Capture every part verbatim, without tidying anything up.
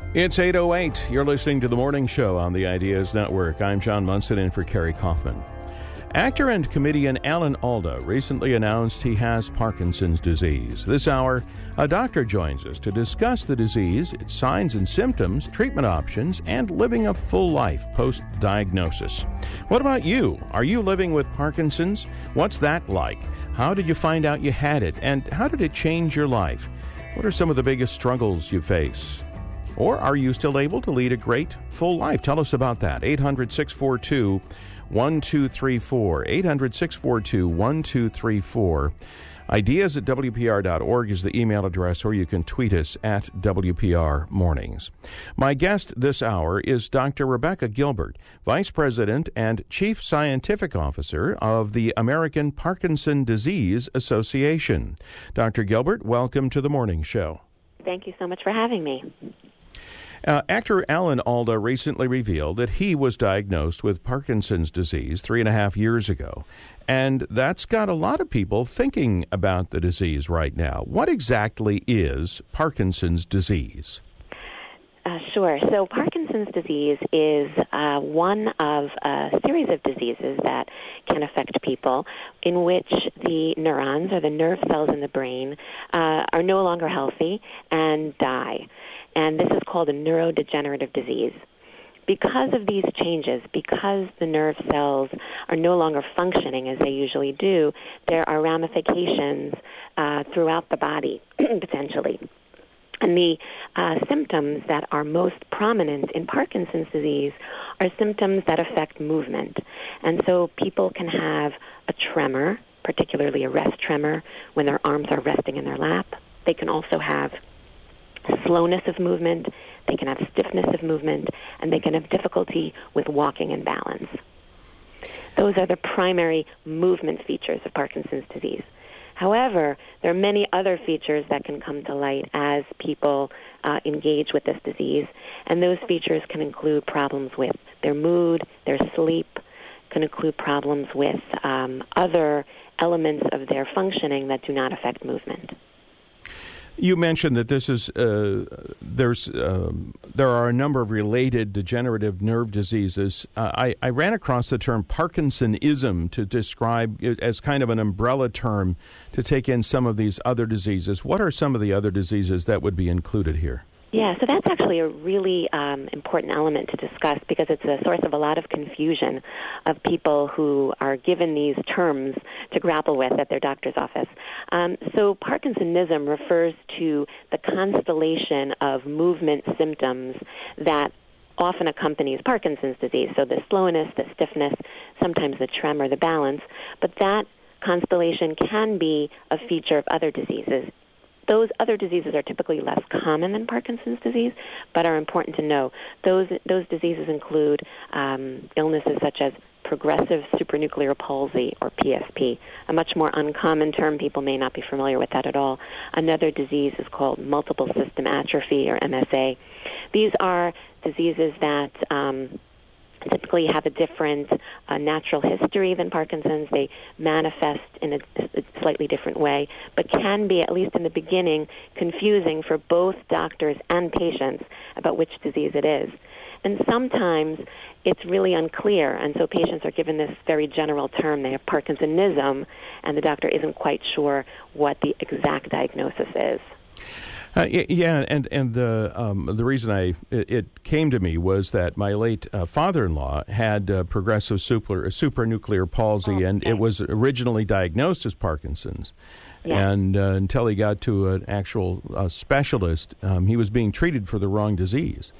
It's eight oh eight. You're listening to The Morning Show on the Ideas Network. I'm John Munson in for Carrie Kaufman. Actor and comedian Alan Alda recently announced he has Parkinson's disease. This hour, a doctor joins us to discuss the disease, its signs and symptoms, treatment options, and living a full life post-diagnosis. What about you? Are you living with Parkinson's? What's that like? How did you find out you had it? And how did it change your life? What are some of the biggest struggles you face? Or are you still able to lead a great full life? Tell us about that. eight hundred, six four two, one two three four. eight hundred, six four two, one two three four. Ideas at W P R dot org is the email address, or you can tweet us at W P R Mornings. My guest this hour is Doctor Rebecca Gilbert, Vice President and Chief Scientific Officer of the American Parkinson Disease Association. Doctor Gilbert, welcome to the Morning Show. Thank you so much for having me. Uh, actor Alan Alda recently revealed that he was diagnosed with Parkinson's disease three and a half years ago, and that's got a lot of people thinking about the disease right now. What exactly is Parkinson's disease? Uh, sure. So Parkinson's disease is uh, one of a series of diseases that can affect people in which the neurons or the nerve cells in the brain uh, are no longer healthy and die. And this is called a neurodegenerative disease. Because of these changes, because the nerve cells are no longer functioning as they usually do, there are ramifications uh, throughout the body, potentially. And the uh, symptoms that are most prominent in Parkinson's disease are symptoms that affect movement. And so people can have a tremor, particularly a rest tremor, when their arms are resting in their lap. They can also have slowness of movement, they can have stiffness of movement, and they can have difficulty with walking and balance. Those are the primary movement features of Parkinson's disease. However, there are many other features that can come to light as people uh, engage with this disease, and those features can include problems with their mood, their sleep, can include problems with um, other elements of their functioning that do not affect movement. You mentioned that this is uh, there's um, there are a number of related degenerative nerve diseases. Uh, I, I ran across the term Parkinsonism to describe it as kind of an umbrella term to take in some of these other diseases. What are some of the other diseases that would be included here? Yeah, so that's actually a really um, important element to discuss because it's a source of a lot of confusion of people who are given these terms to grapple with at their doctor's office. Um, so Parkinsonism refers to the constellation of movement symptoms that often accompanies Parkinson's disease. So the slowness, the stiffness, sometimes the tremor, the balance, but that constellation can be a feature of other diseases. Those other diseases are typically less common than Parkinson's disease, but are important to know. Those those diseases include um, illnesses such as progressive supranuclear palsy, or P S P, a much more uncommon term. People may not be familiar with that at all. Another disease is called multiple system atrophy, or M S A. These are diseases that um, typically have a different uh, natural history than Parkinson's. They manifest in a, a slightly different way, but can be, at least in the beginning, confusing for both doctors and patients about which disease it is. And sometimes it's really unclear, and so patients are given this very general term. They have Parkinsonism, and the doctor isn't quite sure what the exact diagnosis is. Uh, yeah, and and the um, the reason I it, it came to me was that my late uh, father-in-law had uh, progressive super, supranuclear palsy, oh, and okay. it was originally diagnosed as Parkinson's. Yeah. And uh, until he got to an actual uh, specialist, um, he was being treated for the wrong disease.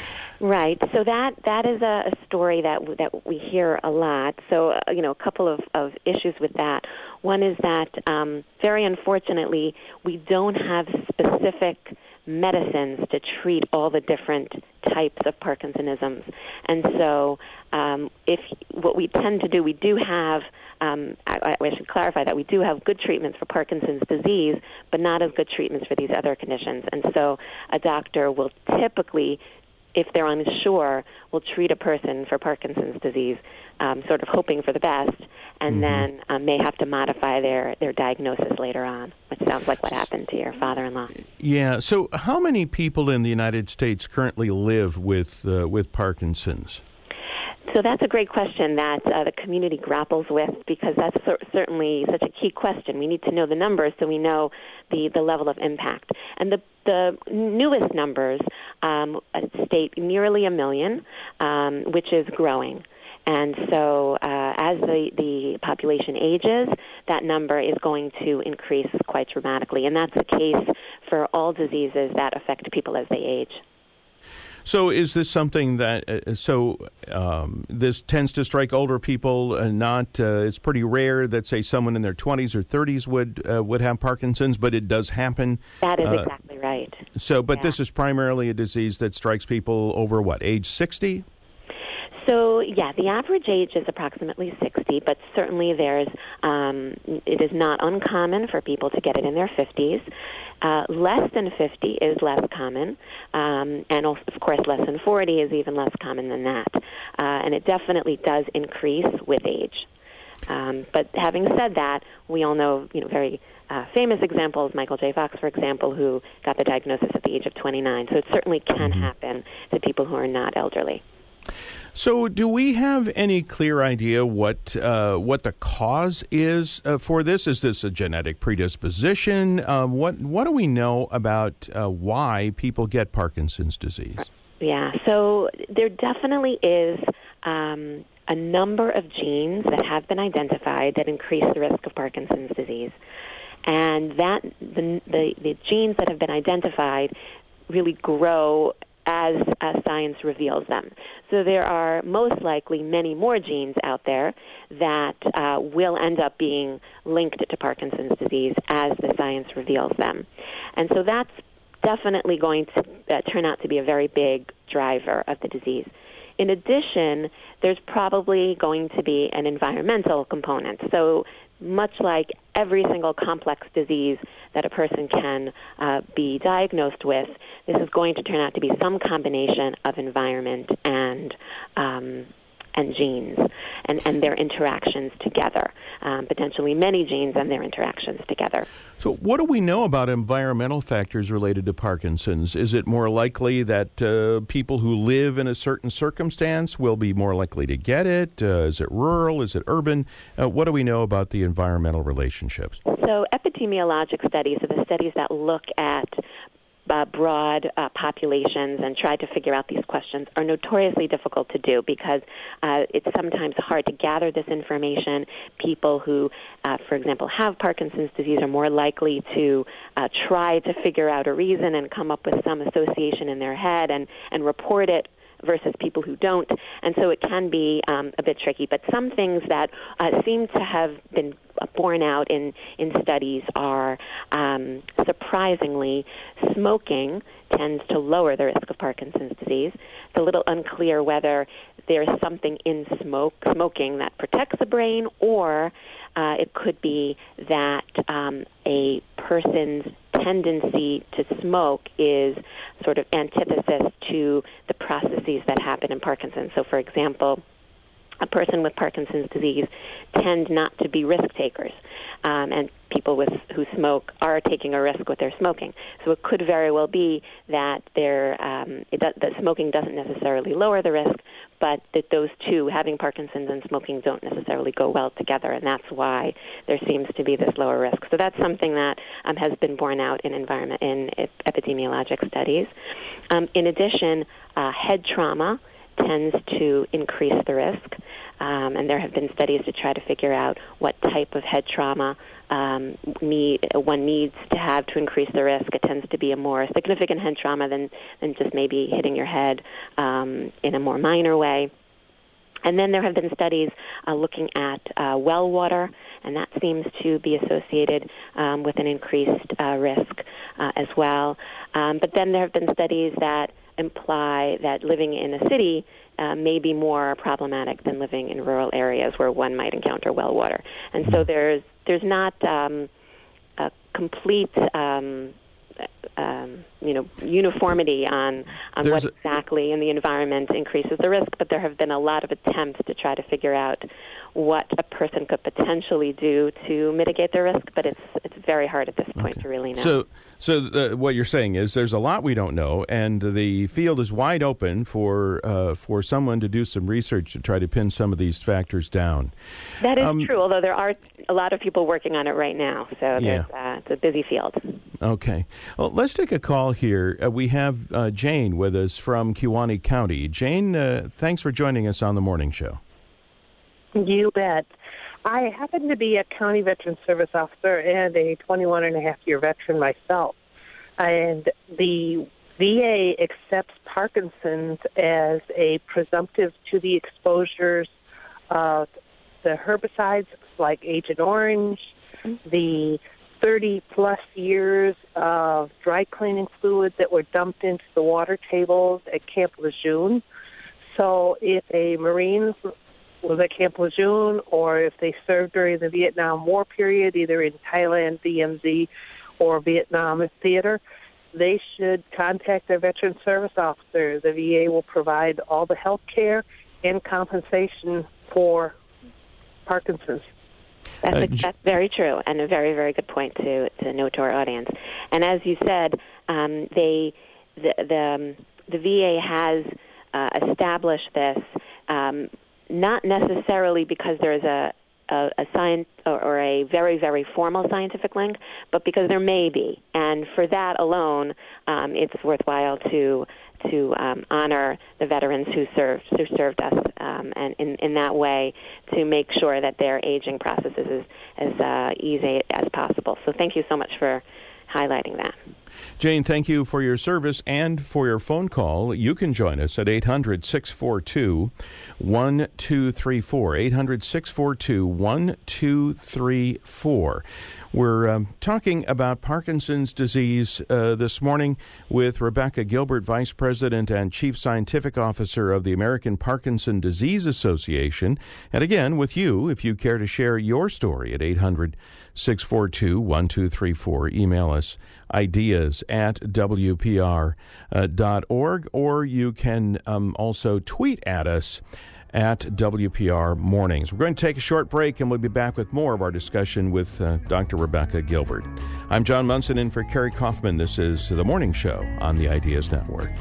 Right. So that that is a, a story that that we hear a lot. So uh, you know, a couple of, of issues with that. One is that um, very unfortunately, we don't have specific medicines to treat all the different types of Parkinsonisms, and so um, if what we tend to do, we do have. Um, I, I should clarify that we do have good treatments for Parkinson's disease, but not as good treatments for these other conditions. And so a doctor will typically if they're unsure, will treat a person for Parkinson's disease, um, sort of hoping for the best, and mm-hmm. then um, may have to modify their, their diagnosis later on, which sounds like what happened to your father-in-law. Yeah. So how many people in the United States currently live with uh, with Parkinson's? So that's a great question that uh, the community grapples with, because that's cer- certainly such a key question. We need to know the numbers so we know the, the level of impact. And the, the newest numbers um, state nearly a million, um, which is growing. And so uh, as the, the population ages, that number is going to increase quite dramatically. And that's the case for all diseases that affect people as they age. So is this something that, uh, so um, this tends to strike older people, and not, uh, it's pretty rare that, say, someone in their twenties or thirties would uh, would have Parkinson's, but it does happen. That is uh, exactly right. So, but yeah. this is primarily a disease that strikes people over, what, age sixty? So, yeah, the average age is approximately sixty, but certainly there's, um, it is not uncommon for people to get it in their fifties. Uh, less than fifty is less common, um, and also, of course, less than forty is even less common than that. Uh, and it definitely does increase with age. Um, but having said that, we all know, you know, very uh, famous examples, Michael J. Fox, for example, who got the diagnosis at the age of twenty-nine. So it certainly can Mm-hmm. happen to people who are not elderly. So, do we have any clear idea what uh, what the cause is uh, for this? Is this a genetic predisposition? Uh, what what do we know about uh, why people get Parkinson's disease? Yeah, so there definitely is um, a number of genes that have been identified that increase the risk of Parkinson's disease, and that the the, the genes that have been identified really grow as uh, science reveals them. So there are most likely many more genes out there that uh, will end up being linked to Parkinson's disease as the science reveals them. And so that's definitely going to uh, turn out to be a very big driver of the disease. In addition, there's probably going to be an environmental component. So much like every single complex disease that a person can uh, be diagnosed with, this is going to turn out to be some combination of environment and um, and genes and, and their interactions together, um, potentially many genes and their interactions together. So what do we know about environmental factors related to Parkinson's? Is it more likely that uh, people who live in a certain circumstance will be more likely to get it? Uh, is it rural? Is it urban? Uh, what do we know about the environmental relationships? So epidemiologic studies are the studies that look at Uh, broad uh, populations and try to figure out these questions are notoriously difficult to do because uh, it's sometimes hard to gather this information. People who, uh, for example, have Parkinson's disease are more likely to uh, try to figure out a reason and come up with some association in their head and, and report it versus people who don't. And so it can be um, a bit tricky. But some things that uh, seem to have been borne out in, in studies are, um, surprisingly, smoking tends to lower the risk of Parkinson's disease. It's a little unclear whether there's something in smoke, smoking that protects the brain, or uh, it could be that um, a person's tendency to smoke is sort of antithesis to the processes that happen in Parkinson's. So, for example, a person with Parkinson's disease tend not to be risk takers, um, and people with who smoke are taking a risk with their smoking. So it could very well be that their um, it does, that smoking doesn't necessarily lower the risk, but that those two, having Parkinson's and smoking, don't necessarily go well together, and that's why there seems to be this lower risk. So that's something that um, has been borne out in environment in epidemiologic studies. Um, in addition, uh, head trauma tends to increase the risk, um, and there have been studies to try to figure out what type of head trauma um, need, one needs to have to increase the risk. It tends to be a more significant head trauma than, than just maybe hitting your head um, in a more minor way. And then there have been studies uh, looking at uh, well water, and that seems to be associated um, with an increased uh, risk uh, as well. Um, but then there have been studies that imply that living in a city uh, may be more problematic than living in rural areas where one might encounter well water. And so there's there's not um, a complete um, um, you you know, uniformity on, on what exactly in the environment increases the risk, but there have been a lot of attempts to try to figure out what a person could potentially do to mitigate their risk, but it's it's very hard at this point okay. to really know. So, so the, what you're saying is there's a lot we don't know, and the field is wide open for uh, for someone to do some research to try to pin some of these factors down. That is um, true, although there are a lot of people working on it right now, so yeah. uh, it's a busy field. Okay. Well, let's take a call here. Uh, we have uh, Jane with us from Kewaunee County. Jane, uh, thanks for joining us on the morning show. You bet. I happen to be a county veteran service officer and a twenty-one and a half year veteran myself. And the V A accepts Parkinson's as a presumptive to the exposures of the herbicides like Agent Orange, the thirty plus years of dry cleaning fluids that were dumped into the water tables at Camp Lejeune. So if a Marine was at Camp Lejeune, or if they served during the Vietnam War period, either in Thailand, D M Z, or Vietnam theater, they should contact their veteran service officer. The V A will provide all the health care and compensation for Parkinson's. That's, Uh, that's very true, and a very, very good point to, to note to our audience. And as you said, um, they the the, um, the V A has uh, established this. Um, Not necessarily because there's a a, a science or, or a very, very formal scientific link, but because there may be. And for that alone, um, it's worthwhile to to um, honor the veterans who served who served us, um, and in, in that way to make sure that their aging process is as, as uh, easy as possible. So thank you so much for highlighting that. Jane, thank you for your service and for your phone call. You can join us at eight hundred, six four two, one two three four, eight hundred, six four two, one two three four. We're um, talking about Parkinson's disease uh, this morning with Rebecca Gilbert, Vice President and Chief Scientific Officer of the American Parkinson Disease Association. And again, with you, if you care to share your story at eight hundred, six four two, one two three four. Email us ideas at w p r dot org, or you can um, also tweet at us at W P R Mornings. We're going to take a short break, and we'll be back with more of our discussion with uh, Doctor Rebecca Gilbert. I'm John Munson in for Kerry Kaufman. This is The Morning Show on the Ideas Network.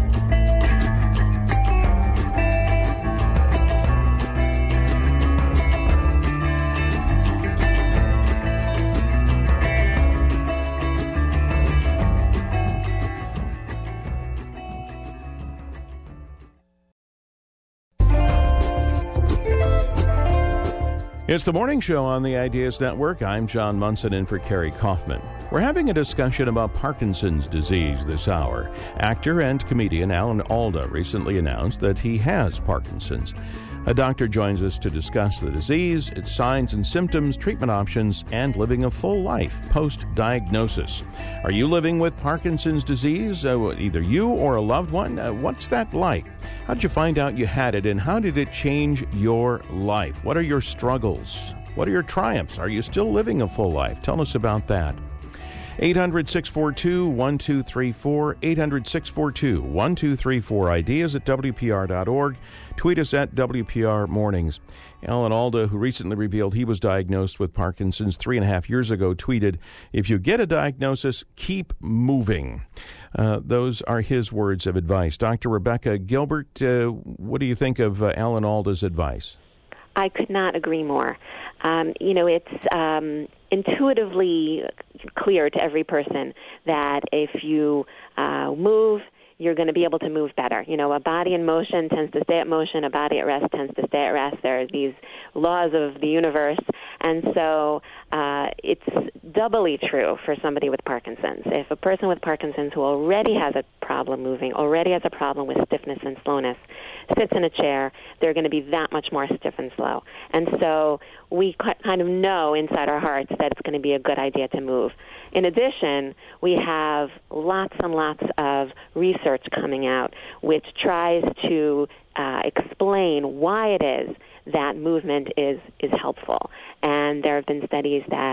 It's the morning show on the Ideas Network. I'm John Munson in for Kerry Kaufman. We're having a discussion about Parkinson's disease this hour. Actor and comedian Alan Alda recently announced that he has Parkinson's. A doctor joins us to discuss the disease, its signs and symptoms, treatment options, and living a full life post-diagnosis. Are you living with Parkinson's disease, uh, either you or a loved one? Uh, what's that like? How did you find out you had it, and how did it change your life? What are your struggles? What are your triumphs? Are you still living a full life? Tell us about that. eight hundred, six four two, one two three four, eight hundred, six four two, one two three four, ideas at W P R dot org. Tweet us at W P R Mornings. Alan Alda, who recently revealed he was diagnosed with Parkinson's three and a half years ago, tweeted, "If you get a diagnosis, keep moving." Uh, those are his words of advice. Doctor Rebecca Gilbert, uh, what do you think of uh, Alan Alda's advice? I could not agree more. Um, you know, it's um, intuitively clear to every person that if you uh, move, you're going to be able to move better. You know, a body in motion tends to stay at motion, a body at rest tends to stay at rest. There are these laws of the universe, and so uh, it's doubly true for somebody with Parkinson's. If a person with Parkinson's who already has a problem moving, already has a problem with stiffness and slowness, sits in a chair, they're going to be that much more stiff and slow. And so we kind of know inside our hearts that it's going to be a good idea to move. In addition, we have lots and lots of research coming out which tries to uh, explain why it is that movement is, is helpful. And there have been studies that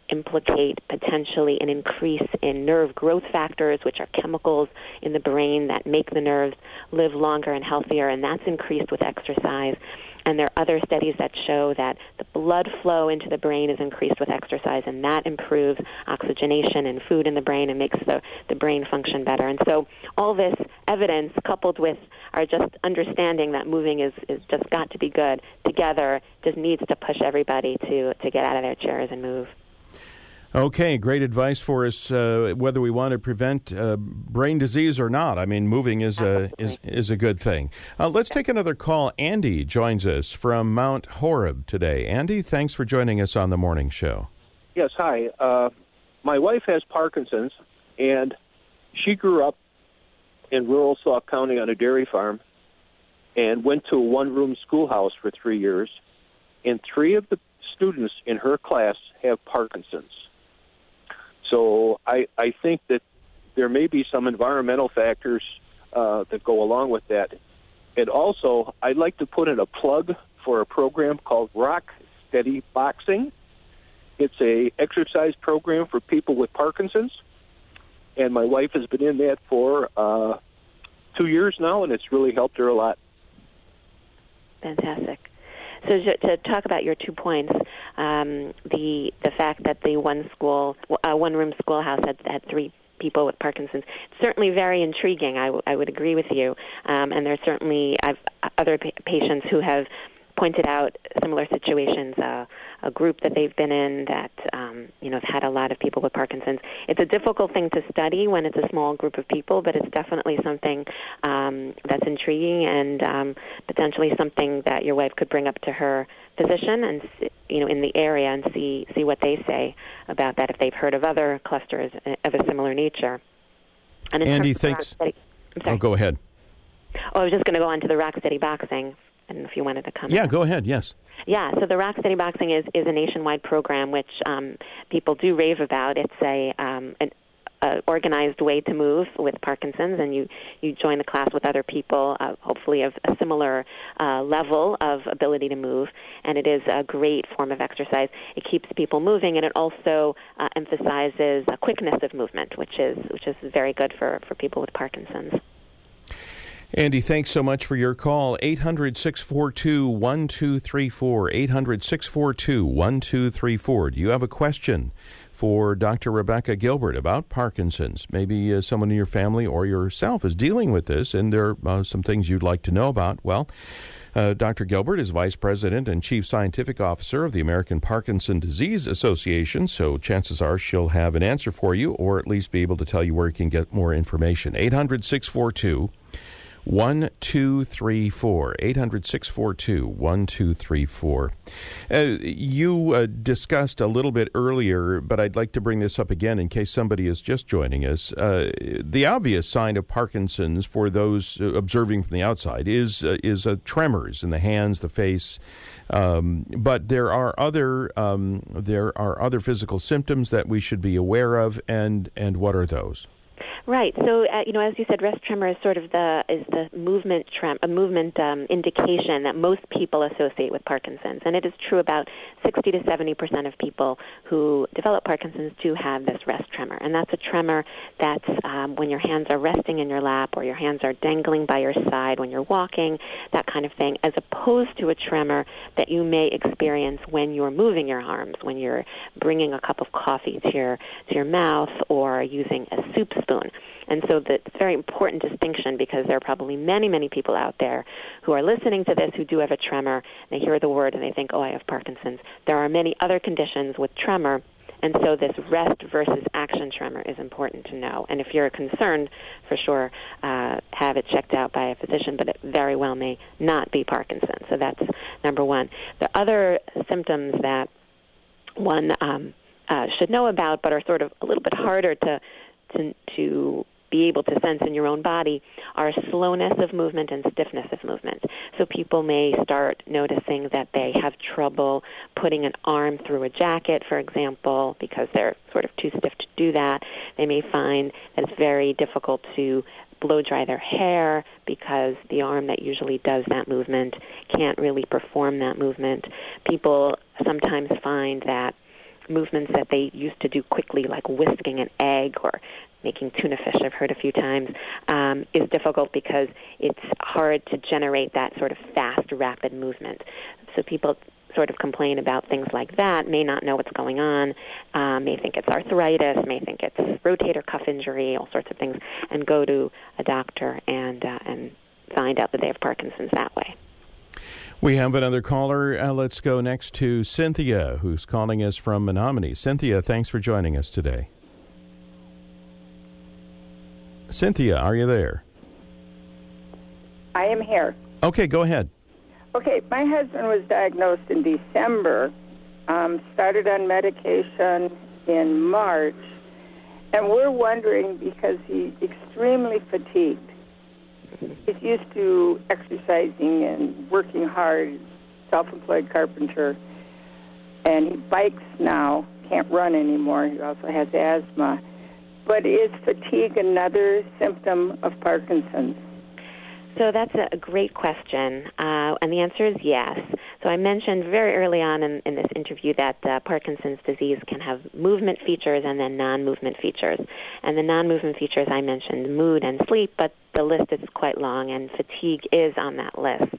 implicate potentially an increase in nerve growth factors, which are chemicals in the brain that make the nerves live longer and healthier, and that's increased with exercise. And there are other studies that show that the blood flow into the brain is increased with exercise, and that improves oxygenation and food in the brain and makes the, the brain function better. And so all this evidence, coupled with our just understanding that moving is, is just got to be good, together just needs to push everybody to, to get out of their chairs and move. Okay, great advice for us, uh, whether we want to prevent uh, brain disease or not. I mean, moving is a, is, is a good thing. Uh, let's take another call. Andy joins us from Mount Horeb today. Andy, thanks for joining us on the morning show. Yes, hi. Uh, my wife has Parkinson's, and she grew up in rural Sauk County on a dairy farm and went to a one-room schoolhouse for three years, and three of the students in her class have Parkinson's. So I, I think that there may be some environmental factors uh, that go along with that. And also, I'd like to put in a plug for a program called Rock Steady Boxing. It's a exercise program for people with Parkinson's, and my wife has been in that for uh, two years now, and it's really helped her a lot. Fantastic. So to talk about your two points, um, the the fact that the one school, uh, one room schoolhouse had had three people with Parkinson's, it's certainly very intriguing. I, w- I would agree with you, um, and there's certainly I've other pa- patients who have pointed out similar situations. Uh, a group that they've been in that um, you know have had a lot of people with Parkinson's. It's a difficult thing to study when it's a small group of people, but it's definitely something um, that's intriguing and um, potentially something that your wife could bring up to her physician and you know in the area and see see what they say about that if they've heard of other clusters of a similar nature. And in Andy, terms of thanks. Rock Steady, I'm sorry. Oh, go ahead. Oh, I was just going to go on to the Rock Steady Boxing. And if you wanted to come. Yeah, go ahead, yes. Yeah, so the Rock Steady Boxing is, is a nationwide program which um, people do rave about. It's a um, an a organized way to move with Parkinson's, and you, you join the class with other people, uh, hopefully of a similar uh, level of ability to move, and it is a great form of exercise. It keeps people moving, and it also uh, emphasizes a quickness of movement, which is which is very good for, for people with Parkinson's. Andy, thanks so much for your call. eight hundred, six four two, one two three four, eight hundred, six four two, one two three four. Do you have a question for Doctor Rebecca Gilbert about Parkinson's? Maybe uh, someone in your family or yourself is dealing with this, and there are uh, some things you'd like to know about. Well, uh, Doctor Gilbert is Vice President and Chief Scientific Officer of the American Parkinson Disease Association, so chances are she'll have an answer for you, or at least be able to tell you where you can get more information. eight hundred, six four two, one two three four. eight hundred, six four two, one two three four. Uh, you uh, discussed a little bit earlier, but I'd like to bring this up again in case somebody is just joining us. Uh, the obvious sign of Parkinson's for those uh, observing from the outside is uh, is uh, tremors in the hands, the face. Um, but there are other um, there are other physical symptoms that we should be aware of, and and what are those? Right. So, uh, you know, as you said, rest tremor is sort of the is the movement trem a movement um, indication that most people associate with Parkinson's, and it is true about sixty to seventy percent of people who develop Parkinson's do have this rest tremor, and that's a tremor that's um, when your hands are resting in your lap or your hands are dangling by your side when you're walking, that kind of thing, as opposed to a tremor that you may experience when you're moving your arms, when you're bringing a cup of coffee to your to your mouth or using a soup spoon. And so that's a very important distinction because there are probably many, many people out there who are listening to this who do have a tremor. They hear the word and they think, oh, I have Parkinson's. There are many other conditions with tremor, and so this rest versus action tremor is important to know. And if you're concerned, for sure, uh, have it checked out by a physician, but it very well may not be Parkinson's. So that's number one. The other symptoms that one um, uh, should know about but are sort of a little bit harder to to, to be able to sense in your own body are slowness of movement and stiffness of movement. So people may start noticing that they have trouble putting an arm through a jacket, for example, because they're sort of too stiff to do that. They may find that it's very difficult to blow dry their hair because the arm that usually does that movement can't really perform that movement. People sometimes find that movements that they used to do quickly, like whisking an egg or making tuna fish, I've heard a few times, um, is difficult because it's hard to generate that sort of fast, rapid movement. So people sort of complain about things like that, may not know what's going on, uh, may think it's arthritis, may think it's rotator cuff injury, all sorts of things, and go to a doctor and uh, and find out that they have Parkinson's that way. We have another caller. Uh, let's go next to Cynthia, who's calling us from Menominee. Cynthia, thanks for joining us today. Cynthia, are you there? I am here. Okay, go ahead. Okay, my husband was diagnosed in December, um, started on medication in March, and we're wondering because he's extremely fatigued. He's used to exercising and working hard, self-employed carpenter, and he bikes now, can't run anymore. He also has asthma. But is fatigue another symptom of Parkinson's? So that's a great question, uh, and the answer is yes. So I mentioned very early on in, in this interview that uh, Parkinson's disease can have movement features and then non-movement features. And the non-movement features I mentioned mood and sleep, but the list is quite long, and fatigue is on that list.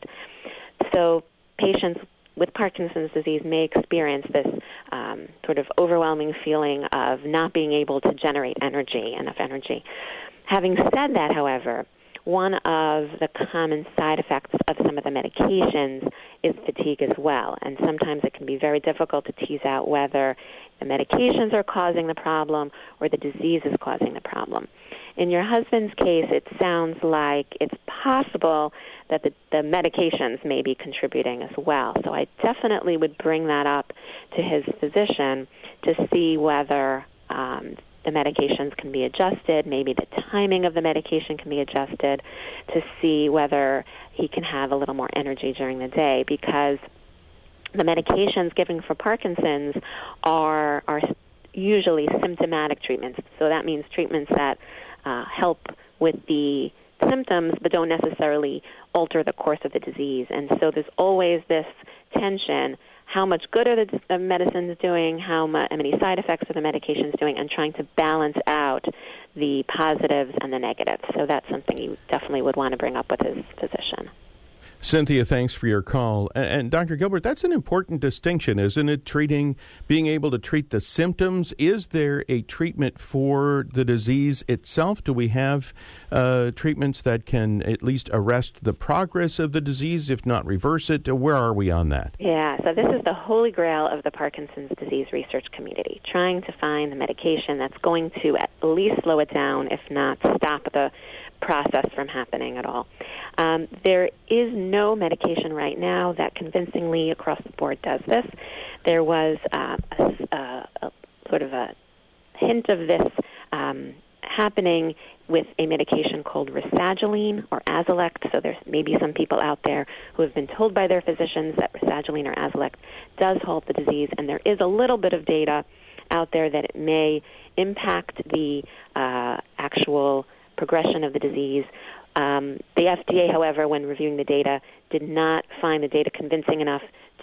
So patients with Parkinson's disease may experience this um, sort of overwhelming feeling of not being able to generate energy, enough energy. Having said that, however, one of the common side effects of some of the medications is fatigue as well, and sometimes it can be very difficult to tease out whether the medications are causing the problem or the disease is causing the problem. In your husband's case, it sounds like it's possible that the, the medications may be contributing as well. So I definitely would bring that up to his physician to see whether um, the medications can be adjusted, maybe the timing of the medication can be adjusted to see whether he can have a little more energy during the day, because the medications given for Parkinson's are are usually symptomatic treatments. So that means treatments that uh, help with the symptoms but don't necessarily alter the course of the disease. And so there's always this tension. How much good are the, the medicines doing, how, mu- how many side effects are the medications doing, and trying to balance out the positives and the negatives. So that's something you definitely would want to bring up with his physician. Cynthia, thanks for your call. And, and Doctor Gilbert, that's an important distinction, isn't it? Treating, being able to treat the symptoms. Is there a treatment for the disease itself? Do we have uh, treatments that can at least arrest the progress of the disease, if not reverse it? Where are we on that? Yeah, so this is the holy grail of the Parkinson's disease research community, trying to find the medication that's going to at least slow it down, if not stop the process from happening at all. Um, there is no medication right now that convincingly across the board does this. There was uh, a, a, a sort of a hint of this um, happening with a medication called Rasagiline or Azilect. So there's maybe some people out there who have been told by their physicians that Rasagiline or Azilect does halt the disease, and there is a little bit of data out there that it may impact the uh, actual progression of the disease. Um, the F D A, however, when reviewing the data, did not find the data convincing enough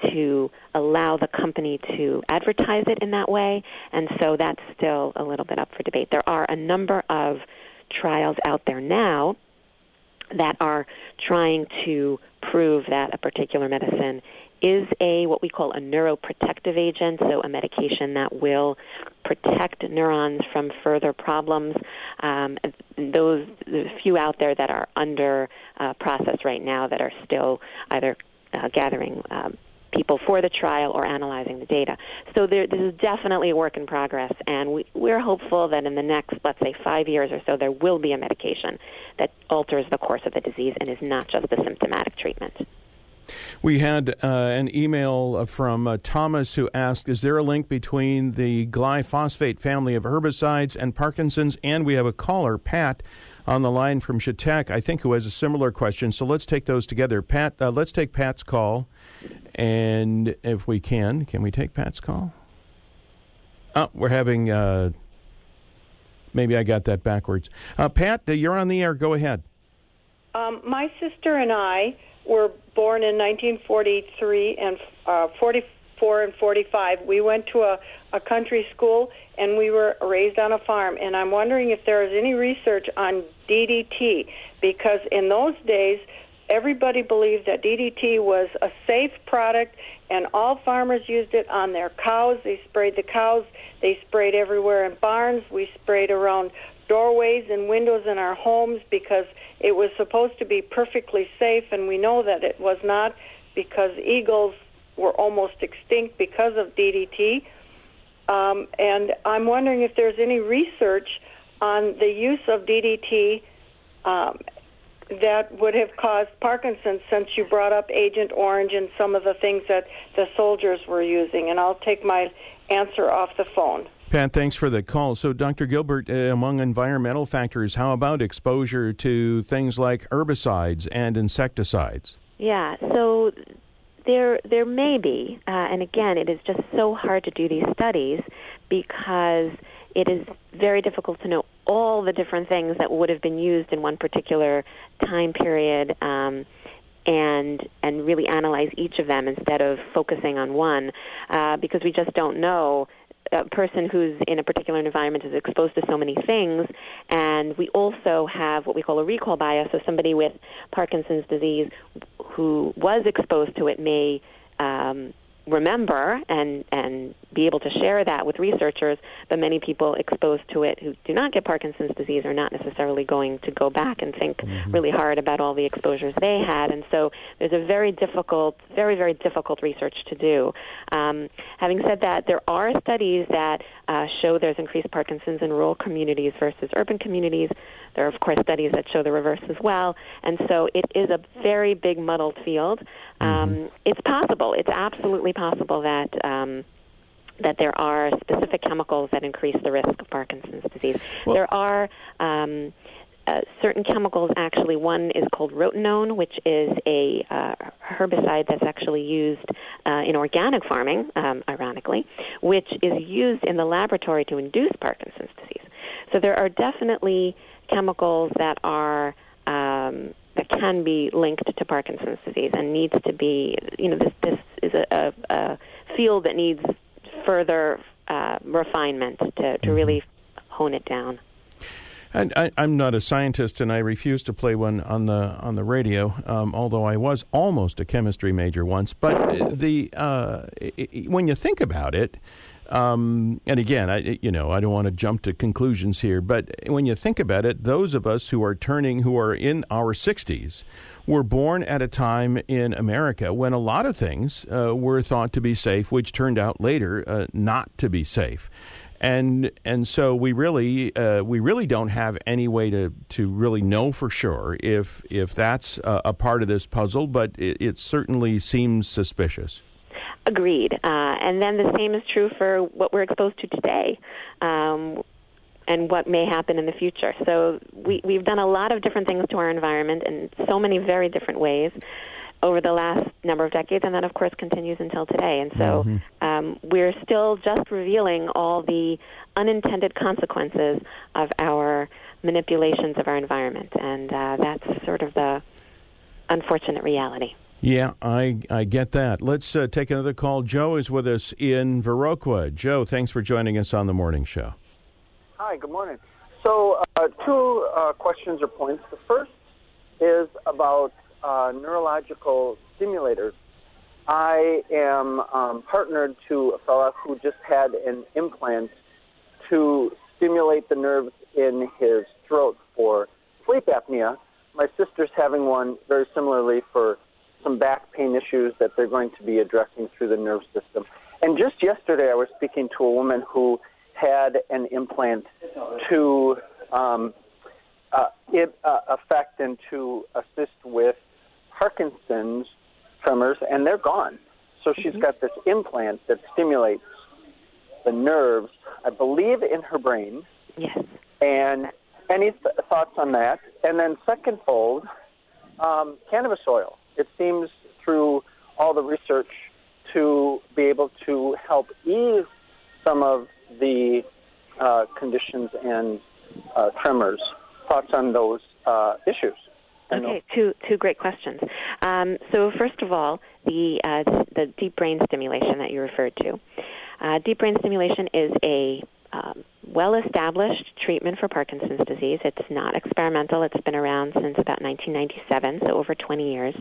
to allow the company to advertise it in that way, and so that's still a little bit up for debate. There are a number of trials out there now that are trying to prove that a particular medicine is a what we call a neuroprotective agent, so a medication that will protect neurons from further problems. Um, those there's a few out there that are under uh, process right now that are still either uh, gathering um, people for the trial or analyzing the data. So there, this is definitely a work in progress, and we, we're hopeful that in the next, let's say, five years or so, there will be a medication that alters the course of the disease and is not just the symptomatic treatment. We had uh, an email from uh, Thomas who asked, is there a link between the glyphosate family of herbicides and Parkinson's? And we have a caller, Pat, on the line from Chautauqua, I think, who has a similar question. So let's take those together. Pat, uh, let's take Pat's call. And if we can, can we take Pat's call? Oh, we're having, uh, maybe I got that backwards. Uh, Pat, you're on the air. Go ahead. Um, my sister and I were born in nineteen forty-three and uh, forty, forty-four and forty-five. We went to a, a country school, and we were raised on a farm. And I'm wondering if there is any research on D D T, because in those days, everybody believed that D D T was a safe product, and all farmers used it on their cows. They sprayed the cows. They sprayed everywhere in barns. We sprayed around doorways and windows in our homes because it was supposed to be perfectly safe, and we know that it was not, because eagles were almost extinct because of D D T. Um, and I'm wondering if there's any research on the use of D D T um, that would have caused Parkinson's, since you brought up Agent Orange and some of the things that the soldiers were using. And I'll take my answer off the phone. Pat, thanks for the call. So, Doctor Gilbert, uh, among environmental factors, how about exposure to things like herbicides and insecticides? Yeah, so there there may be, uh, and again, it is just so hard to do these studies because it is very difficult to know all the different things that would have been used in one particular time period, um, and and really analyze each of them instead of focusing on one, uh, because we just don't know. A person who's in a particular environment is exposed to so many things, and we also have what we call a recall bias. So somebody with Parkinson's disease who was exposed to it may um, remember and, and be able to share that with researchers, but many people exposed to it who do not get Parkinson's disease are not necessarily going to go back and think mm-hmm. really hard about all the exposures they had. And so there's a very difficult, very, very difficult research to do. Um, having said that, there are studies that uh, show there's increased Parkinson's in rural communities versus urban communities. There are, of course, studies that show the reverse as well. And so it is a very big muddled field. Um, mm-hmm. It's possible. It's absolutely possible that um, that there are specific chemicals that increase the risk of Parkinson's disease. Well, there are um, uh, certain chemicals, actually. One is called rotenone, which is a uh, herbicide that's actually used uh, in organic farming, um, ironically, which is used in the laboratory to induce Parkinson's disease. So there are definitely chemicals that are um, that can be linked to Parkinson's disease and needs to be, you know, this, this is a, a, a field that needs further uh, refinement to, to really hone it down. And I, I'm not a scientist, and I refuse to play one on the on the radio. Um, although I was almost a chemistry major once, but the uh, it, when you think about it, um, and again, I you know I don't want to jump to conclusions here, but when you think about it, those of us who are turning, who are in our sixties, were born at a time in America when a lot of things uh, were thought to be safe, which turned out later uh, not to be safe. And and so we really uh, we really don't have any way to, to really know for sure if if that's a, a part of this puzzle, but it, it certainly seems suspicious. Agreed. Uh, and then the same is true for what we're exposed to today, um, and what may happen in the future. So we we've done a lot of different things to our environment in so many very different ways over the last number of decades, and that, of course, continues until today. And so mm-hmm. um, we're still just revealing all the unintended consequences of our manipulations of our environment, and uh, that's sort of the unfortunate reality. Yeah, I I get that. Let's uh, take another call. Joe is with us in Viroqua. Joe, thanks for joining us on the morning show. Hi, good morning. So uh, two uh, questions or points. The first is about Uh, neurological stimulators. I am um, partnered to a fella who just had an implant to stimulate the nerves in his throat for sleep apnea. My sister's having one very similarly for some back pain issues that they're going to be addressing through the nerve system. And just yesterday I was speaking to a woman who had an implant to um, uh, it, uh, affect and to assist with Parkinson's tremors, and they're gone. So she's mm-hmm. got this implant that stimulates the nerves, I believe, in her brain. Yes. And any th- thoughts on that? And then secondfold, um, cannabis oil. It seems through all the research to be able to help ease some of the uh, conditions and uh, tremors. Thoughts on those uh, issues? Okay, two two great questions. Um, so first of all, the uh, the deep brain stimulation that you referred to. Uh, deep brain stimulation is a um, well-established treatment for Parkinson's disease. It's not experimental. It's been around since about nineteen ninety-seven, so over twenty years.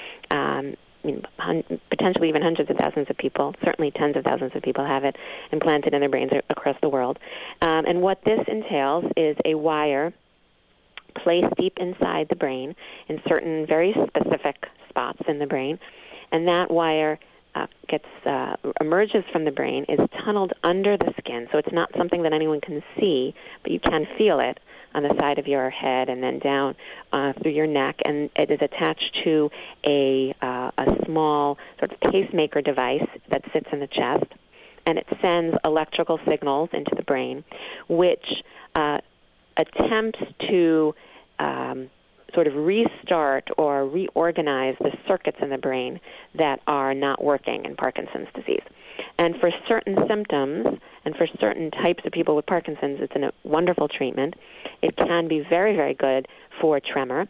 Um, I mean, hun- potentially even hundreds of thousands of people, certainly tens of thousands of people have it implanted in their brains across the world. Um, and what this entails is a wire placed deep inside the brain in certain very specific spots in the brain, and that wire uh, gets uh, emerges from the brain, is tunneled under the skin, so it's not something that anyone can see, but you can feel it on the side of your head and then down uh, through your neck, and it is attached to a uh, a small sort of pacemaker device that sits in the chest, and it sends electrical signals into the brain, which uh, attempts to um, sort of restart or reorganize the circuits in the brain that are not working in Parkinson's disease. And for certain symptoms and for certain types of people with Parkinson's, it's a wonderful treatment. It can be very, very good for tremor.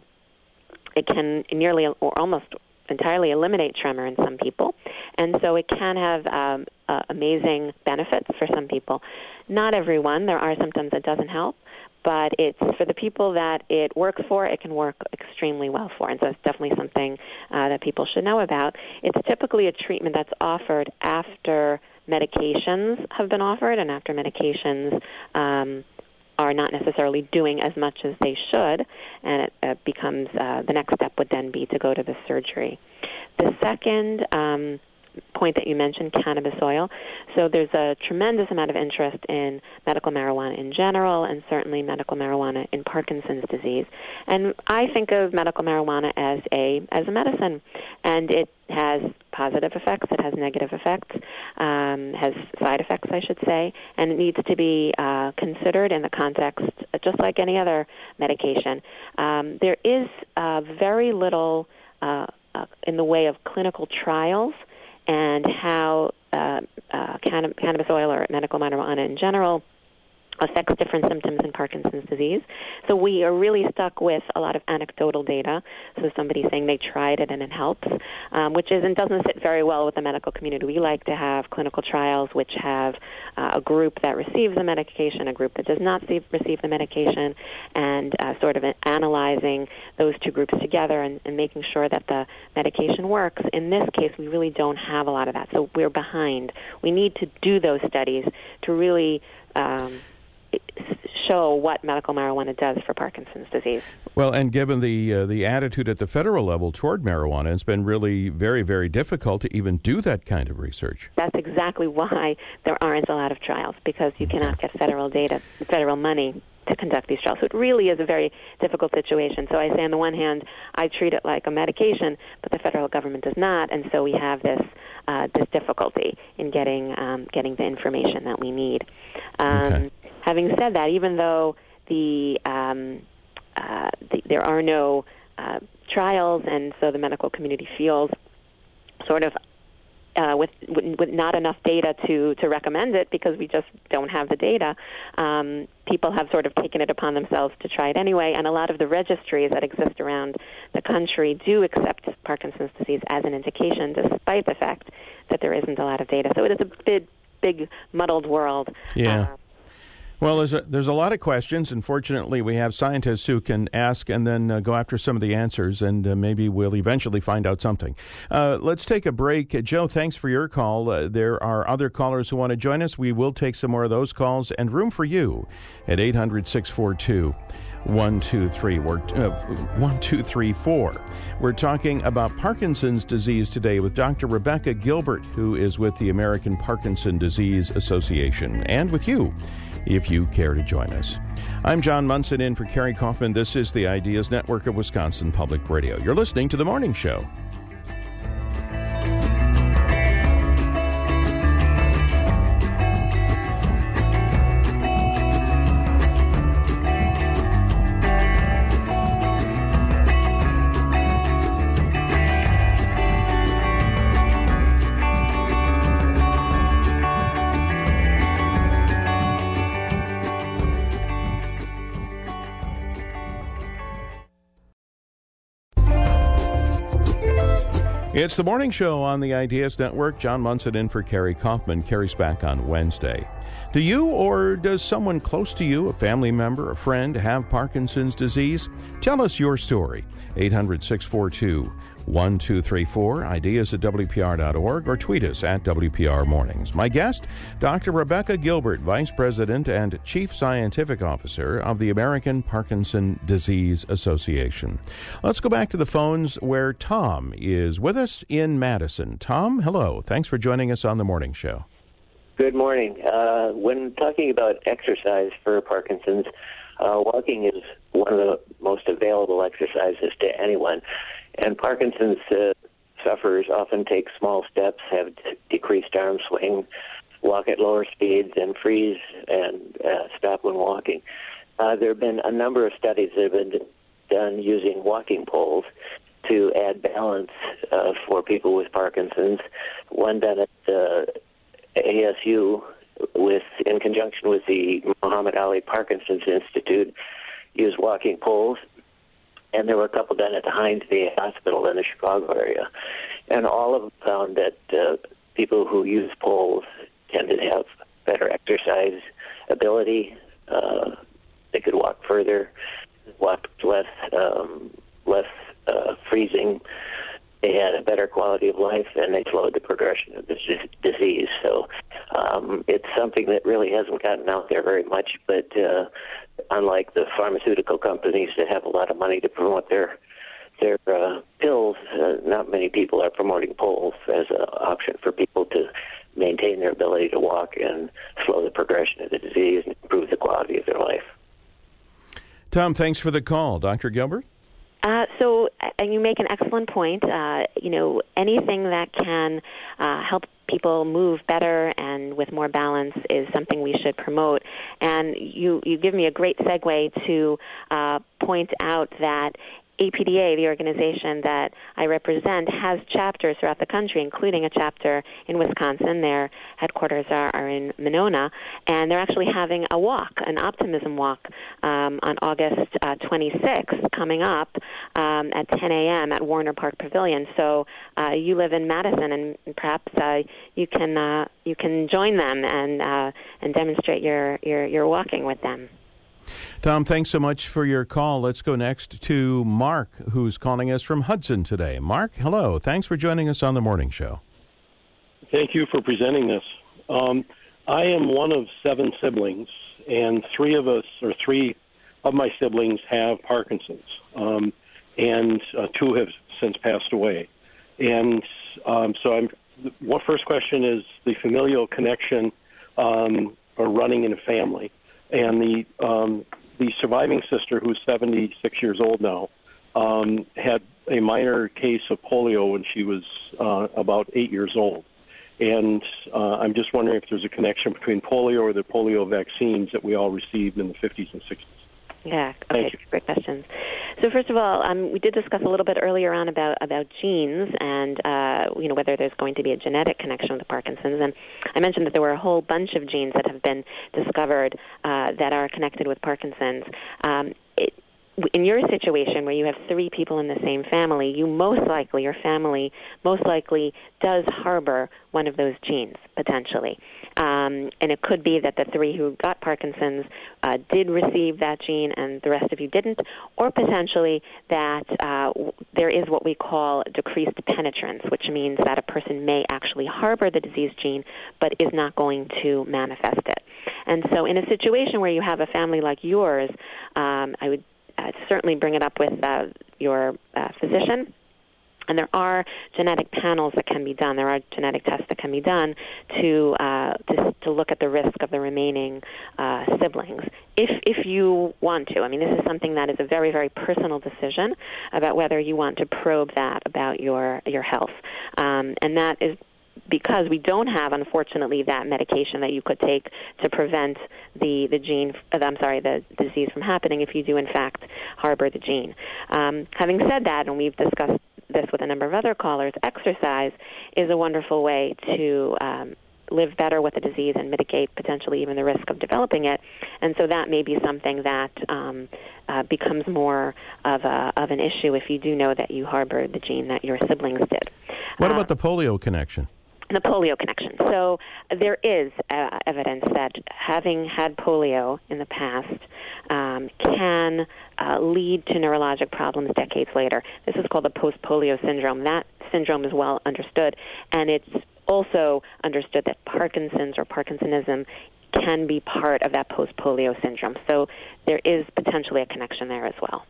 It can nearly or almost entirely eliminate tremor in some people. And so it can have um, uh, amazing benefits for some people. Not everyone. There are symptoms that doesn't help. But it's for the people that it works for, it can work extremely well for. And so it's definitely something uh, that people should know about. It's typically a treatment that's offered after medications have been offered and after medications um, are not necessarily doing as much as they should. And it uh, becomes, uh, the next step would then be to go to the surgery. The second um point that you mentioned, cannabis oil. So there's a tremendous amount of interest in medical marijuana in general, and certainly medical marijuana in Parkinson's disease. And I think of medical marijuana as a as a medicine, and it has positive effects, it has negative effects, um, has side effects, I should say, and it needs to be uh, considered in the context, just like any other medication. Um, there is uh, very little uh, uh, in the way of clinical trials and how uh, uh, canna- cannabis oil or medical marijuana in general affects different symptoms in Parkinson's disease. So we are really stuck with a lot of anecdotal data. So somebody saying they tried it and it helps, um, which is and doesn't sit very well with the medical community. We like to have clinical trials which have uh, a group that receives the medication, a group that does not see, receive the medication, and uh, sort of analyzing those two groups together and, and making sure that the medication works. In this case, we really don't have a lot of that. So we're behind. We need to do those studies to really um, show what medical marijuana does for Parkinson's disease. Well, and given the uh, the attitude at the federal level toward marijuana, it's been really very, very difficult to even do that kind of research. That's exactly why there aren't a lot of trials, because you cannot get federal data, federal money to conduct these trials. So it really is a very difficult situation. So I say on the one hand, I treat it like a medication, but the federal government does not, and so we have this uh, this difficulty in getting um, getting the information that we need. Um, okay. Having said that, even though the, um, uh, the there are no uh, trials, and so the medical community feels sort of uh, with, with with not enough data to, to recommend it because we just don't have the data, um, people have sort of taken it upon themselves to try it anyway, and a lot of the registries that exist around the country do accept Parkinson's disease as an indication, despite the fact that there isn't a lot of data. So it is a big, big muddled world. Yeah. Uh, Well, there's a, there's a lot of questions, and fortunately we have scientists who can ask and then uh, go after some of the answers, and uh, maybe we'll eventually find out something. Uh, let's take a break. Uh, Joe, thanks for your call. Uh, there are other callers who want to join us. We will take some more of those calls, and room for you at eight hundred, six four two, one two three four. We're talking about Parkinson's disease today with Doctor Rebecca Gilbert, who is with the American Parkinson Disease Association, and with you, if you care to join us. I'm John Munson in for Kerry Kaufman. This is the Ideas Network of Wisconsin Public Radio. You're listening to The Morning Show. It's the morning show on the Ideas Network. John Munson in for Kerry Kaufman. Kerry's back on Wednesday. Do you or does someone close to you, a family member, a friend, have Parkinson's disease? Tell us your story. eight hundred, six four two, one two three four, ideas at W P R dot org, or tweet us at W P R Mornings. My guest, Doctor Rebecca Gilbert, Vice President and Chief Scientific Officer of the American Parkinson Disease Association. Let's go back to the phones where Tom is with us in Madison. Tom, hello. Thanks for joining us on the morning show. Good morning. Uh, when talking about exercise for Parkinson's, uh, walking is one of the most available exercises to anyone. And Parkinson's uh, sufferers often take small steps, have d- decreased arm swing, walk at lower speeds, and freeze and uh, stop when walking. Uh, there have been a number of studies that have been done using walking poles to add balance uh, for people with Parkinson's. One done at uh, A S U with, in conjunction with the Muhammad Ali Parkinson's Institute, used walking poles. And there were a couple done at the Heinz V A Hospital in the Chicago area. And all of them found that uh, people who use poles tended to have better exercise ability. Uh, they could walk further, walk less, um, less uh, freezing. They had a better quality of life, and they slowed the progression of this disease. So um, it's something that really hasn't gotten out there very much, but uh, unlike the pharmaceutical companies that have a lot of money to promote their their uh, pills, uh, not many people are promoting poles as an option for people to maintain their ability to walk and slow the progression of the disease and improve the quality of their life. Tom, thanks for the call. Doctor Gilbert? Uh, so uh, you make an excellent point. Uh, you know, anything that can uh, help people move better and with more balance is something we should promote. And you, you give me a great segue to uh, point out that A P D A, the organization that I represent, has chapters throughout the country, including a chapter in Wisconsin. Their headquarters are, are in Monona, and they're actually having a walk, an optimism walk, um, on August uh, twenty-sixth, coming up um, at ten a.m. at Warner Park Pavilion. So uh, you live in Madison, and perhaps uh, you can uh, you can join them and uh, and demonstrate your, your, your walking with them. Tom, thanks so much for your call. Let's go next to Mark, who's calling us from Hudson today. Mark, hello. Thanks for joining us on the morning show. Thank you for presenting this. Um, I am one of seven siblings, and three of us, or three of my siblings, have Parkinson's, um, and uh, two have since passed away. And um, so, I'm. What first question is the familial connection um, or running in a family. And the um, the surviving sister, who's seventy-six years old now, um, had a minor case of polio when she was uh, about eight years old. And uh, I'm just wondering if there's a connection between polio or the polio vaccines that we all received in the fifties and sixties. Yeah, okay, great questions. So first of all, um, we did discuss a little bit earlier on about, about genes and, uh, you know, whether there's going to be a genetic connection with Parkinson's. And I mentioned that there were a whole bunch of genes that have been discovered uh, that are connected with Parkinson's. Um, it, in your situation where you have three people in the same family, you most likely, your family most likely does harbor one of those genes, potentially. Um, and it could be that the three who got Parkinson's uh, did receive that gene and the rest of you didn't, or potentially that uh, w- there is what we call decreased penetrance, which means that a person may actually harbor the disease gene but is not going to manifest it. And so in a situation where you have a family like yours, um, I would uh, certainly bring it up with uh, your uh, physician. And there are genetic panels that can be done. There are genetic tests that can be done to uh, to, to look at the risk of the remaining uh, siblings, if if you want to. I mean, this is something that is a very, very personal decision about whether you want to probe that about your your health, um, and that is because we don't have, unfortunately, that medication that you could take to prevent the the gene. I'm sorry, the disease from happening if you do in fact harbor the gene. Um, having said that, and we've discussed this with a number of other callers, exercise is a wonderful way to um, live better with the disease and mitigate potentially even the risk of developing it. And so that may be something that um, uh, becomes more of a of an issue if you do know that you harbor the gene that your siblings did. What Uh, about the polio connection? The polio connection. So there is uh, evidence that having had polio in the past um, can uh, lead to neurologic problems decades later. This is called the post-polio syndrome. That syndrome is well understood, and it's also understood that Parkinson's or Parkinsonism can be part of that post-polio syndrome. So there is potentially a connection there as well.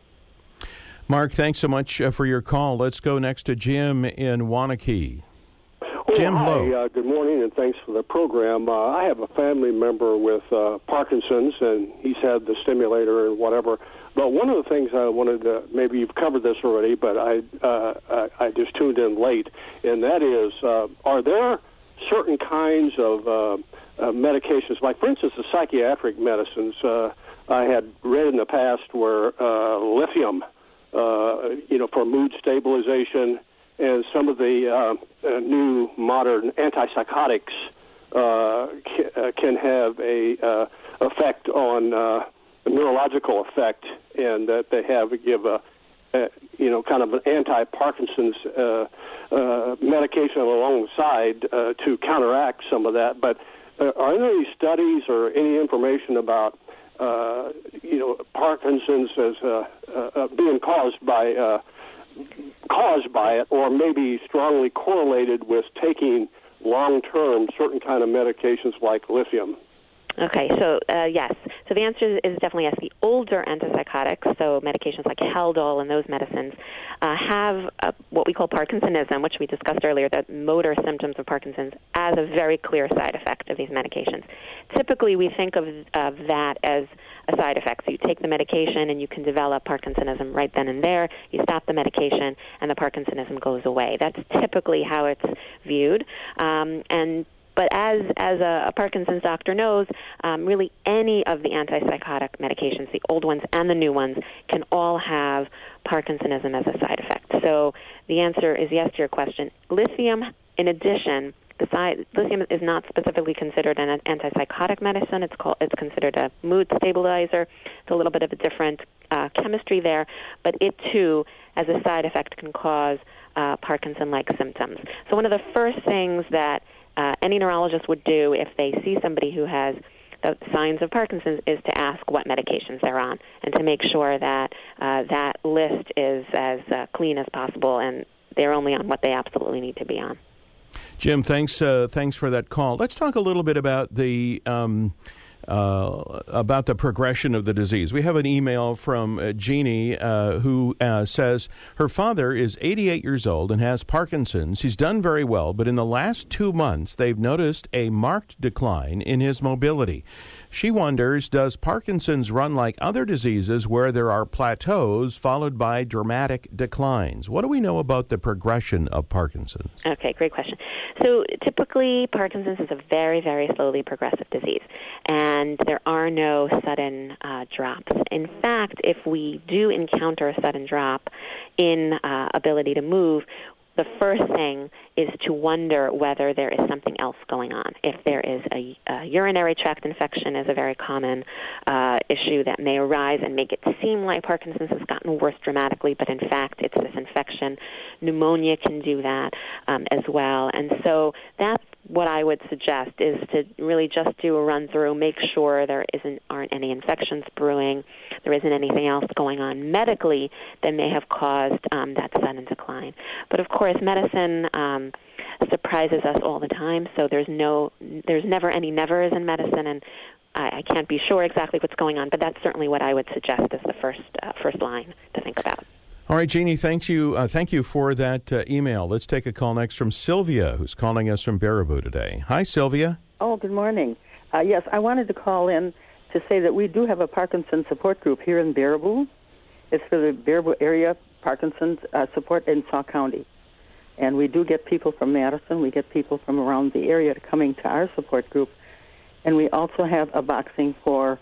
Mark, thanks so much uh, for your call. Let's go next to Jim in Wanakee. Oh, Jim, hi. hello. Uh, good morning, and thanks for the program. Uh, I have a family member with uh, Parkinson's, and he's had the stimulator and whatever. But one of the things I wanted to, maybe you've covered this already, but I uh, I, I just tuned in late, and that is, uh, are there certain kinds of uh, uh, medications, like, for instance, the psychiatric medicines, uh, I had read in the past where uh, lithium, uh, you know, for mood stabilization, and some of the uh, uh, new modern antipsychotics uh, ca- uh, can have a uh, effect on uh, a neurological effect, and that they have give a, a you know kind of an anti-Parkinson's uh, uh, medication alongside uh, to counteract some of that. But uh, are there any studies or any information about uh, you know Parkinson's as uh, uh, being caused by uh, caused by it, or maybe strongly correlated with taking long-term certain kind of medications like lithium? Okay, so uh, yes. So the answer is definitely yes. The older antipsychotics, so medications like Haldol and those medicines, uh, have uh, what we call Parkinsonism, which we discussed earlier, the motor symptoms of Parkinson's, as a very clear side effect of these medications. Typically, we think of, of that as a side effect. So you take the medication and you can develop Parkinsonism right then and there. You stop the medication and the Parkinsonism goes away. That's typically how it's viewed. Um, and But as as a, a Parkinson's doctor knows, um, really any of the antipsychotic medications, the old ones and the new ones, can all have Parkinsonism as a side effect. So the answer is yes to your question. Lithium, in addition, besides, lithium is not specifically considered an antipsychotic medicine. It's called it's considered a mood stabilizer. It's a little bit of a different uh, chemistry there, but it too, as a side effect, can cause uh, Parkinson-like symptoms. So one of the first things that Uh, any neurologist would do if they see somebody who has the signs of Parkinson's is to ask what medications they're on and to make sure that uh, that list is as uh, clean as possible and they're only on what they absolutely need to be on. Jim, thanks uh, thanks for that call. Let's talk a little bit about the um, uh, about the progression of the disease. We have an email from uh, Jeannie uh, who uh, says her father is eighty-eight years old and has Parkinson's. He's done very well, but in the last two months, they've noticed a marked decline in his mobility. She wonders, does Parkinson's run like other diseases where there are plateaus followed by dramatic declines? What do we know about the progression of Parkinson's? Okay, great question. So typically, Parkinson's is a very, very slowly progressive disease, and there are no sudden uh, drops. In fact, if we do encounter a sudden drop in uh, ability to move, the first thing is to wonder whether there is something else going on. If there is a, a urinary tract infection is a very common uh, issue that may arise and make it seem like Parkinson's has gotten worse dramatically, but in fact it's this infection. Pneumonia can do that um, as well. And so that's what I would suggest is to really just do a run-through, make sure there isn't aren't any infections brewing, there isn't anything else going on medically that may have caused um, that sudden decline. But of course, medicine um, surprises us all the time, so there's no, there's never any nevers in medicine, and I, I can't be sure exactly what's going on, but that's certainly what I would suggest as the first uh, first line to think about. All right, Jeannie, thank you, uh, thank you for that uh, email. Let's take a call next from Sylvia, who's calling us from Baraboo today. Hi, Sylvia. Oh, good morning. Uh, yes, I wanted to call in to say that we do have a Parkinson's support group here in Baraboo. It's for the Baraboo area Parkinson's uh, support in Sauk County. And we do get people from Madison. We get people from around the area coming to our support group. And we also have a boxing for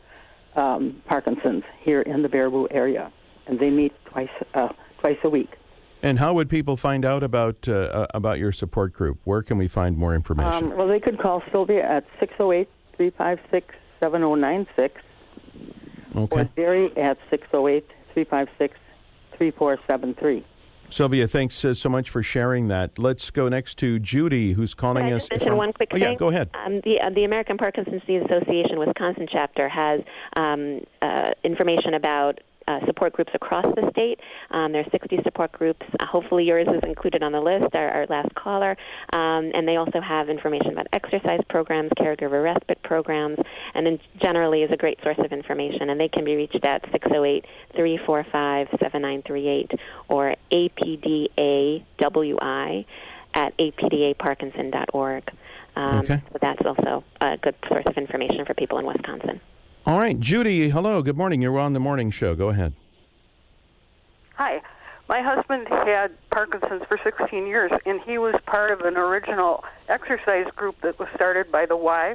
um, Parkinson's here in the Baraboo area. And they meet twice uh, twice a week. And how would people find out about uh, about your support group? Where can we find more information? Um, well, they could call Sylvia at six oh eight, three five six, seven oh nine six. Okay. Or Barry at six oh eight, three five six, three four seven three. Sylvia, thanks uh, so much for sharing that. Let's go next to Judy, who's calling Can I us. just mention from... one quick oh, thing? Yeah, go ahead. Um, the, uh, the American Parkinson's Disease Association Wisconsin chapter has um, uh, information about Uh, support groups across the state. Um, there are sixty support groups. Uh, hopefully yours is included on the list, our, our last caller. Um, and they also have information about exercise programs, caregiver respite programs, and then generally is a great source of information. And they can be reached at six oh eight, three four five, seven nine three eight or A P D A W I at A P D A Parkinson dot org. Um, okay. So that's also a good source of information for people in Wisconsin. All right, Judy, hello, good morning. You're on the morning show. Go ahead. Hi. My husband had Parkinson's for sixteen years, and he was part of an original exercise group that was started by the Y,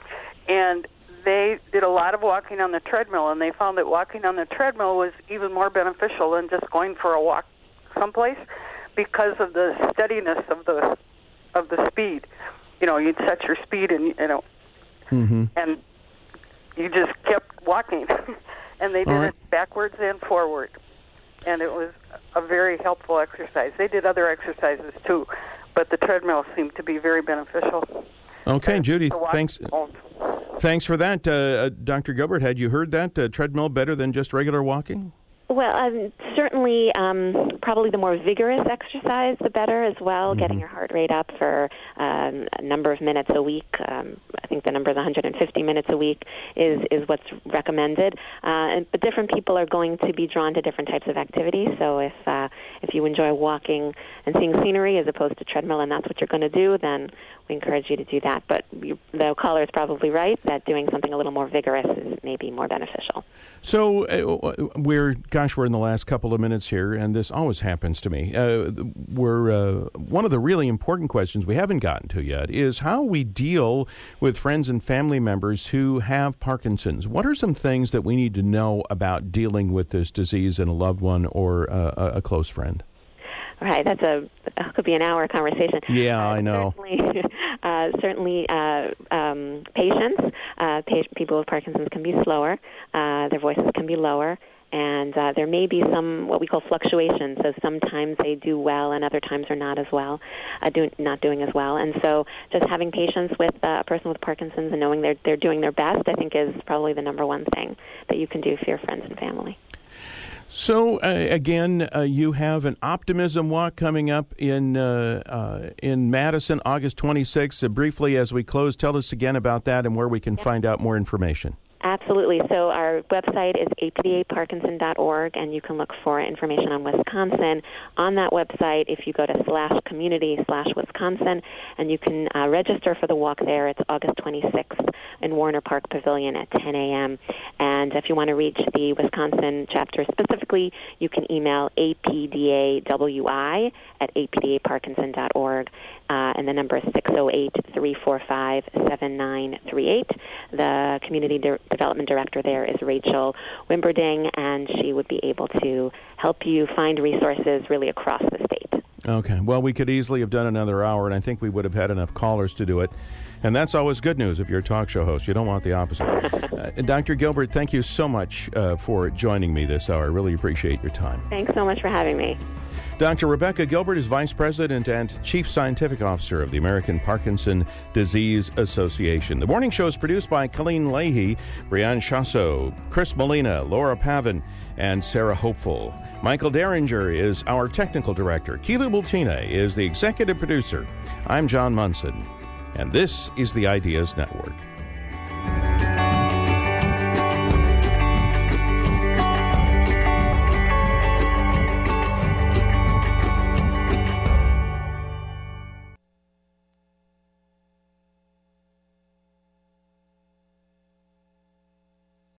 and they did a lot of walking on the treadmill, and they found that walking on the treadmill was even more beneficial than just going for a walk someplace because of the steadiness of the of the speed. You know, you'd set your speed, and you know, mm-hmm. and you just kept walking, and they did right. it backwards and forward, and it was a very helpful exercise. They did other exercises too, but the treadmill seemed to be very beneficial. Okay, Judy, thanks. Home. Thanks for that, uh, Doctor Gilbert. Had you heard that uh, treadmill better than just regular walking? Well, um, certainly, um, probably the more vigorous exercise, the better as well, mm-hmm. getting your heart rate up for um, a number of minutes a week. Um, I think the number is one hundred fifty minutes a week is, is what's recommended. Uh, and, but different people are going to be drawn to different types of activities. So if uh, if you enjoy walking and seeing scenery as opposed to treadmill and that's what you're going to do, then we encourage you to do that. But you, the caller is probably right that doing something a little more vigorous is maybe more beneficial. So uh, we're, gosh, we're in the last couple of minutes here, and this always happens to me. Uh, we're uh, one of the really important questions we haven't gotten to yet is how we deal with friends and family members who have Parkinson's. What are some things that we need to know about dealing with this disease in a loved one or uh, a close friend? Right, that's a that could be an hour conversation. Yeah, uh, I know. Certainly, uh, certainly uh, um, patients, uh, pa- people with Parkinson's can be slower. Uh, their voices can be lower. And uh, there may be some what we call fluctuations. So sometimes they do well, and other times are not as well, uh, do, not doing as well. And so, just having patience with uh, a person with Parkinson's and knowing they're they're doing their best, I think, is probably the number one thing that you can do for your friends and family. So uh, again, uh, you have an optimism walk coming up in uh, uh, in Madison, August twenty-sixth. Uh, briefly, as we close, tell us again about that and where we can yep. find out more information. Absolutely. So our website is A P D A Parkinson dot org, and you can look for information on Wisconsin. On that website, if you go to slash community slash Wisconsin, and you can uh, register for the walk there. It's August twenty-sixth in Warner Park Pavilion at ten a.m. And if you want to reach the Wisconsin chapter specifically, you can email A P D A W I at A P D A Parkinson dot org. Uh, and the number is six oh eight, three four five, seven nine three eight. The Community De- Development Director there is Rachel Wimberding, and she would be able to help you find resources really across the state. Okay. Well, we could easily have done another hour, and I think we would have had enough callers to do it. And that's always good news if you're a talk show host. You don't want the opposite. uh, Doctor Gilbert, thank you so much uh, for joining me this hour. I really appreciate your time. Thanks so much for having me. Doctor Rebecca Gilbert is Vice President and Chief Scientific Officer of the American Parkinson Disease Association. The morning show is produced by Colleen Leahy, Brianne Chasso, Chris Molina, Laura Pavin, and Sarah Hopeful. Michael Derringer is our technical director. Keely Bultina is the executive producer. I'm John Munson, and this is the Ideas Network.